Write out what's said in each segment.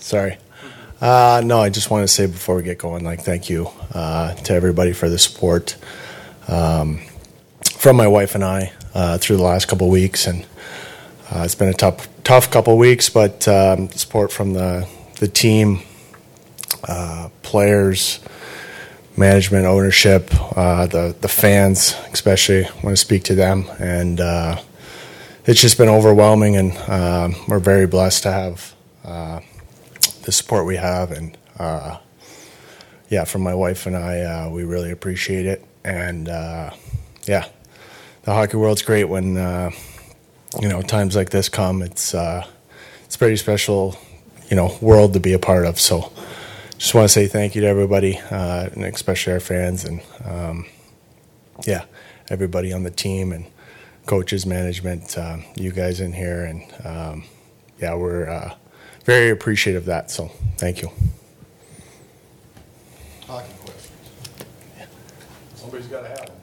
Sorry. No, I just want to say before we get going, thank you to everybody for the support from my wife and I through the last couple of weeks, and it's been a tough couple of weeks, but support from the team, players, management, ownership, the fans, especially want to speak to them, and it's just been overwhelming, and we're very blessed to have the support we have, and from my wife and I, we really appreciate it, and the hockey world's great when times like this come. It's a pretty special world to be a part of. So just want to say thank you to everybody, and especially our fans, and everybody on the team and coaches, management, you guys in here, and we're very appreciative of that. So thank you. Hockey questions. Somebody's got to have them.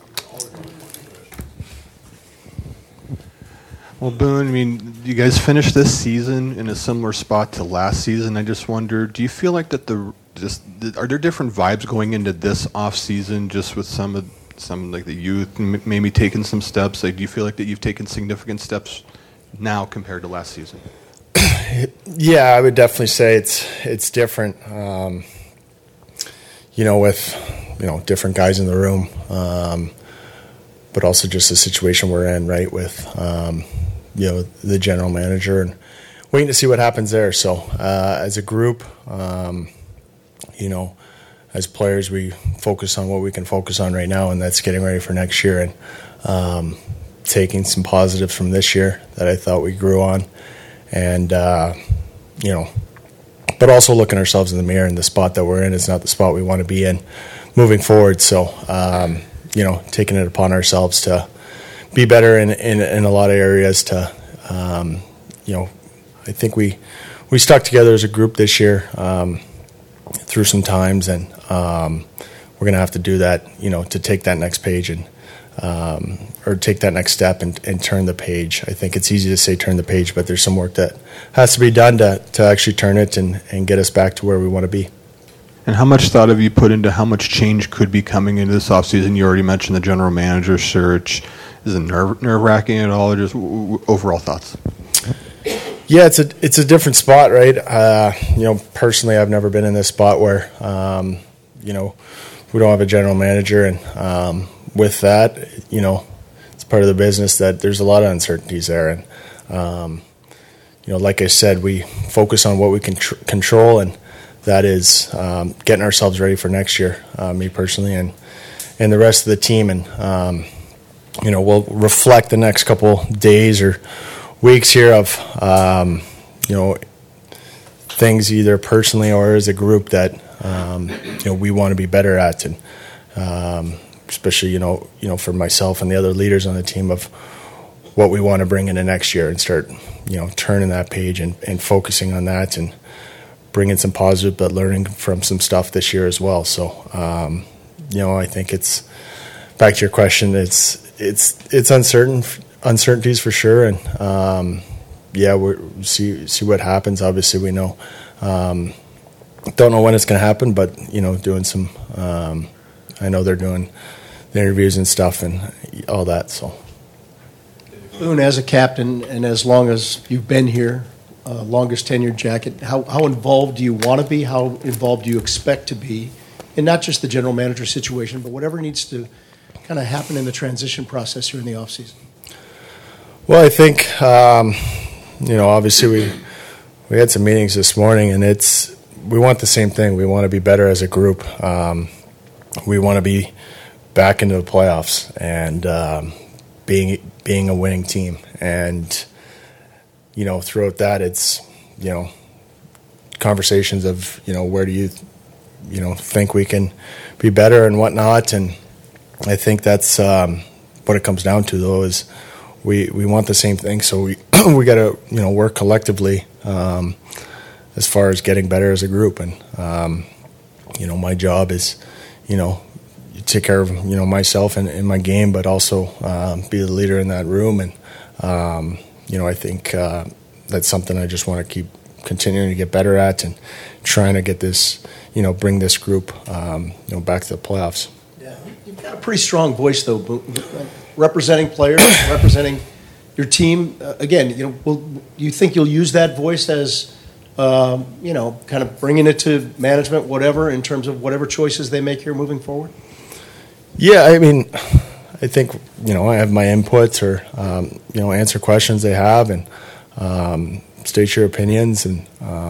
Well, Boone, you guys finished this season in a similar spot to last season. I just wonder, do you feel like that are there different vibes going into this off season, just with some like the youth maybe taking some steps? Like, do you feel like that you've taken significant steps now compared to last season? Yeah, I would definitely say it's different. With different guys in the room, but also just the situation we're in, right? With the general manager, and waiting to see what happens there. So as a group, as players, we focus on what we can focus on right now, and that's getting ready for next year, and taking some positives from this year that I thought we grew on, and but also looking ourselves in the mirror, and the spot that we're in is not the spot we want to be in moving forward. So taking it upon ourselves to be better in a lot of areas. To I think we stuck together as a group this year through some times, and we're going to have to do that, to take that next page and or take that next step and turn the page. I think it's easy to say turn the page, but there's some work that has to be done to actually turn it and get us back to where we want to be. And how much thought have you put into how much change could be coming into this offseason? You already mentioned the general manager search. Is it nerve-wracking at all, or just overall thoughts? Yeah, it's a different spot, right? Personally, I've never been in this spot where, we don't have a general manager, and with that, it's part of the business that there's a lot of uncertainties there, and like I said, we focus on what we can control, and that is getting ourselves ready for next year. Me personally, and the rest of the team, and we'll reflect the next couple days or weeks here of things either personally or as a group that we want to be better at, and especially for myself and the other leaders on the team, of what we want to bring into next year, and start turning that page and focusing on that, and bringing some positive, but learning from some stuff this year as well. So I think it's back to your question. It's uncertainties for sure, and we see what happens. Obviously, we know don't know when it's going to happen, but doing some. I know they're doing the interviews and stuff and all that. So, Boone, as a captain, and as long as you've been here, longest tenured jacket, how involved do you want to be? How involved do you expect to be? And not just the general manager situation, but whatever needs to kind of happen in the transition process here in the offseason. Well, I think, obviously we had some meetings this morning, and we want the same thing. We want to be better as a group. We want to be back into the playoffs and being a winning team. And, throughout that, it's, conversations of, where do you think we can be better and whatnot. And I think that's what it comes down to, though, is we want the same thing. So we got to, work collectively as far as getting better as a group. And, my job is, take care of, myself and my game, but also be the leader in that room. And, I think that's something I just want to continuing to get better at and trying to get this, bring this group, back to the playoffs. Yeah, you've got a pretty strong voice, though, representing players, representing your team. Again, you think you'll use that voice as, kind of bringing it to management, whatever, in terms of whatever choices they make here moving forward? Yeah, I mean, I think, I have my inputs or, answer questions they have and state your opinions. And,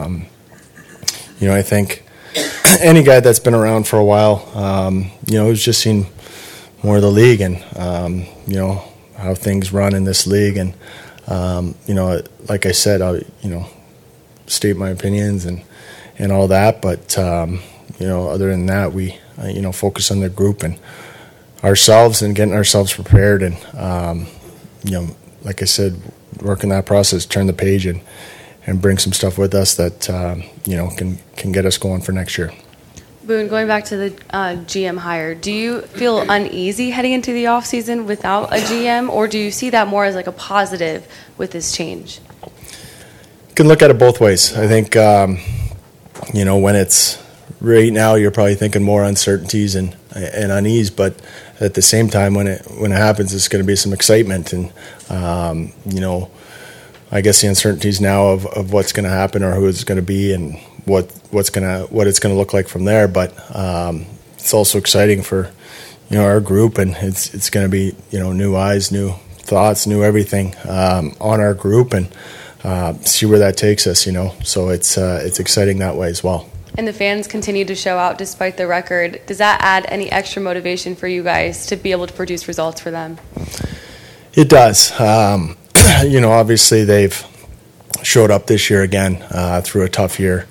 I think any guy that's been around for a while, who's just seen more of the league and, how things run in this league. And, like I said, I'll, state my opinions and all that. But, other than that, we, focus on the group and ourselves and getting ourselves prepared. And, like I said, working that process, turn the page and bring some stuff with us that, can get us going for next year. Boone, going back to the GM hire, do you feel uneasy heading into the offseason without a GM, or do you see that more as like a positive with this change? You can look at it both ways. I think, when it's right now, you're probably thinking more uncertainties and unease, but at the same time, when it happens, it's going to be some excitement. And, I guess the uncertainties now of what's going to happen or who it's going to be and what it's going to look like from there. But it's also exciting for our group, and it's going to be new eyes, new thoughts, new everything on our group, and see where that takes us. So it's exciting that way as well. And the fans continue to show out despite the record. Does that add any extra motivation for you guys to be able to produce results for them? It does. Obviously they've showed up this year again through a tough year.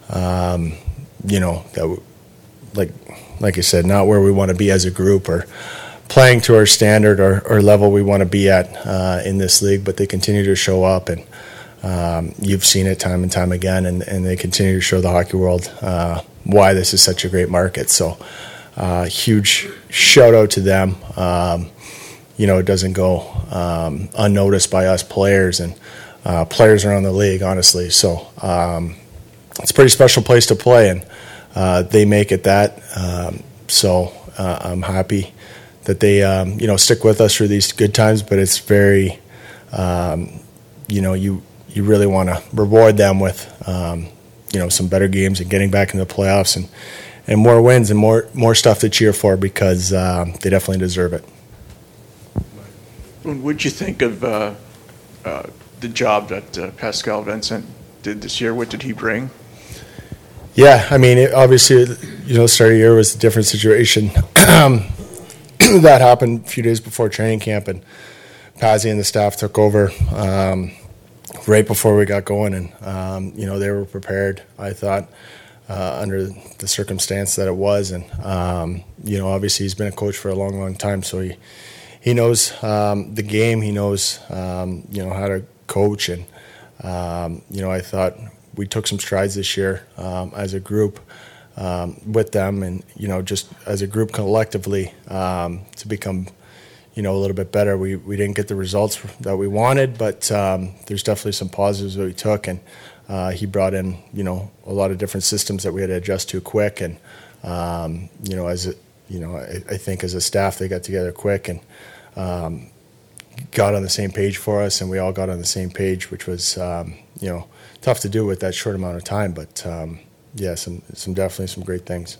That like I said, not where we want to be as a group or playing to our standard or level we want to be at in this league, but they continue to show up, and you've seen it time and time again, and they continue to show the hockey world why this is such a great market. So huge shout out to them. It doesn't go unnoticed by us players and players around the league, honestly. So it's a pretty special place to play, and they make it that. So I'm happy that they, stick with us through these good times, but it's very, you really want to reward them with, some better games and getting back into the playoffs and more wins and more stuff to cheer for, because they definitely deserve it. What'd you think of the job that Pascal Vincent did this year? What did he bring? Yeah, I mean, obviously, the start of the year was a different situation. That happened a few days before training camp, and Pazzi and the staff took over right before we got going, and they were prepared, I thought, under the circumstance that it was. And obviously he's been a coach for a long, long time, so he knows the game. He knows how to coach, and I thought we took some strides this year as a group with them, and just as a group collectively to become a little bit better. We didn't get the results that we wanted, but there's definitely some positives that we took, and he brought in a lot of different systems that we had to adjust to quick, and as I think as a staff they got together quick and got on the same page for us, and we all got on the same page, which was tough to do with that short amount of time, but some definitely some great things.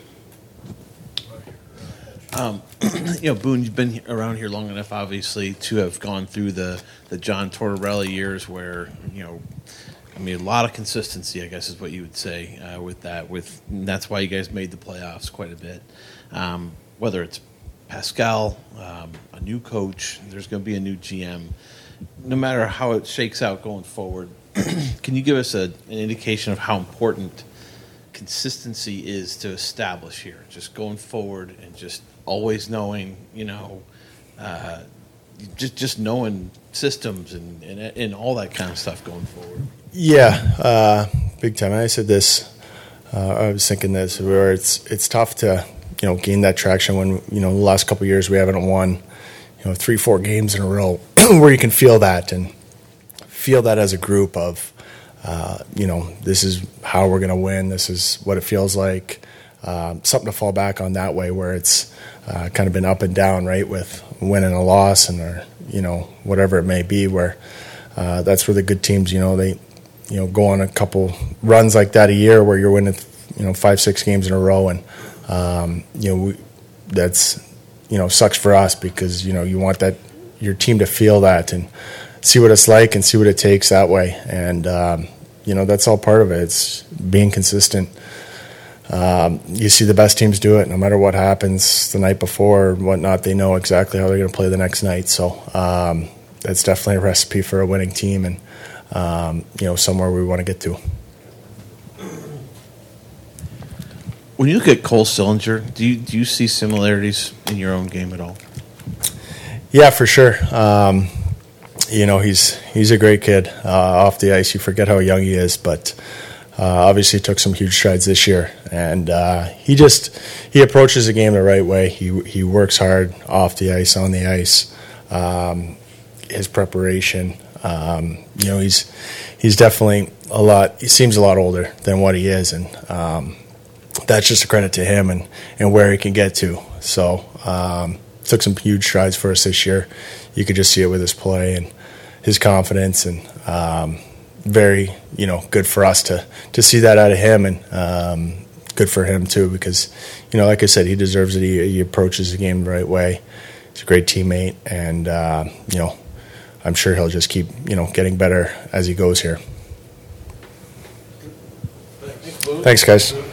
Boone, you've been around here long enough, obviously, to have gone through the John Tortorella years where, a lot of consistency, I guess is what you would say with that. And that's why you guys made the playoffs quite a bit. Whether it's Pascal, a new coach, there's going to be a new GM. No matter how it shakes out going forward, can you give us an indication of how important consistency is to establish here, just going forward and just always knowing, just knowing systems and all that kind of stuff going forward? Yeah, big time. I said this. I was thinking this, where it's tough to gain that traction when the last couple of years we haven't won 3-4 games in a row where you can feel that as a group of this is how we're going to win. This is what it feels like. Something to fall back on that way, where it's kind of been up and down, right, with win and a loss, and whatever it may be. Where that's where the good teams, they go on a couple runs like that a year where you're winning 5-6 games in a row, and that's sucks for us, because you want your team to feel that and see what it's like and see what it takes that way, and that's all part of it. It's being consistent. You see the best teams do it. No matter what happens the night before or whatnot, they know exactly how they're going to play the next night. So that's definitely a recipe for a winning team, and somewhere we want to get to. When you look at Cole Sillinger, do you see similarities in your own game at all? Yeah, for sure. He's a great kid off the ice. You forget how young he is, but obviously took some huge strides this year. And he approaches the game the right way. He works hard off the ice, on the ice. His preparation. He's definitely he seems a lot older than what he is, and that's just a credit to him and where he can get to. So took some huge strides for us this year. You could just see it with his play and his confidence, and very good for us to see that out of him, and good for him too, because like I said, he deserves it. He approaches the game the right way. He's a great teammate, and I'm sure he'll just keep getting better as he goes here. Thanks, guys.